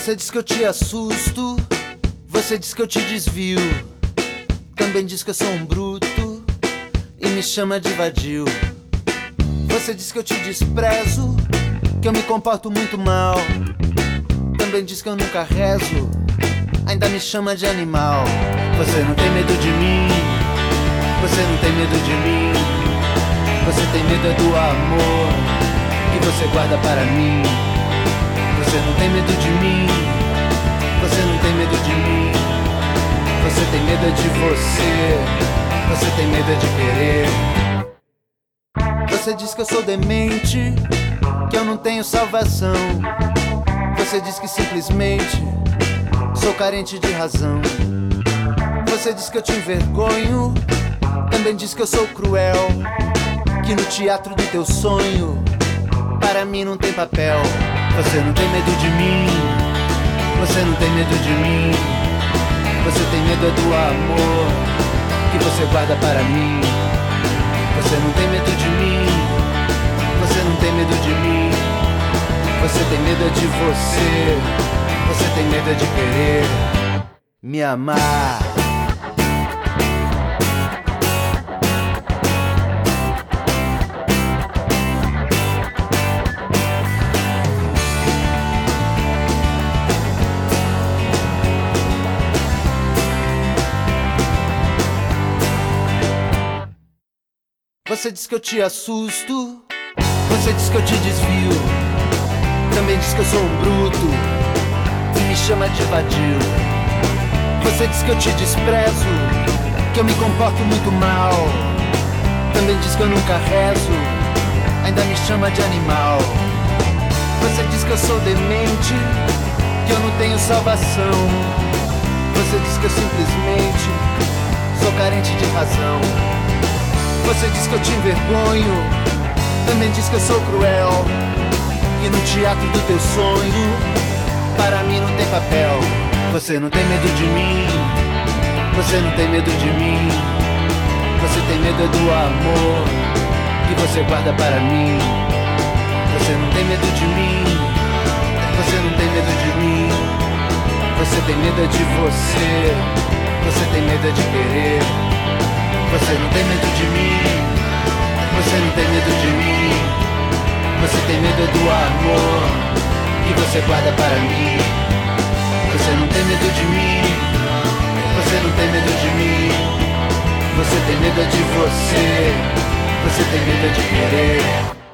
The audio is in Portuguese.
Você diz que eu te assusto, você diz que eu te desvio, também diz que eu sou um bruto e me chama de vadio. Você diz que eu te desprezo, que eu me comporto muito mal, também diz que eu nunca rezo, ainda me chama de animal. Você não tem medo de mim, você não tem medo de mim, você tem medo é do amor que você guarda para mim. Você não tem medo de mim, você não tem medo de mim, você tem medo é de você tem medo é de querer. Você diz que eu sou demente, que eu não tenho salvação, você diz que simplesmente sou carente de razão. Você diz que eu te envergonho, também diz que eu sou cruel, que no teatro do teu sonho para mim não tem papel. Você não tem medo de mim, você não tem medo de mim, você tem medo é do amor que você guarda para mim. Você não tem medo de mim, você não tem medo de mim, você tem medo é de você tem medo é de querer me amar. Você diz que eu te assusto, você diz que eu te desvio, também diz que eu sou um bruto e me chama de vadio. Você diz que eu te desprezo, que eu me comporto muito mal, também diz que eu nunca rezo, ainda me chama de animal. Você diz que eu sou demente, que eu não tenho salvação, você diz que eu simplesmente sou carente de razão. Você diz que eu te envergonho, também diz que eu sou cruel, que no teatro do teu sonho para mim não tem papel. Você não tem medo de mim, você não tem medo de mim, você tem medo é do amor que você guarda para mim. Você não tem medo de mim, você não tem medo de mim, você tem medo é de você tem medo é de querer. Você não tem medo de mim, você não tem medo de mim, você tem medo é do amor que você guarda para mim. Você não tem medo de mim, você não tem medo de mim, você tem medo é de você tem medo é de querer.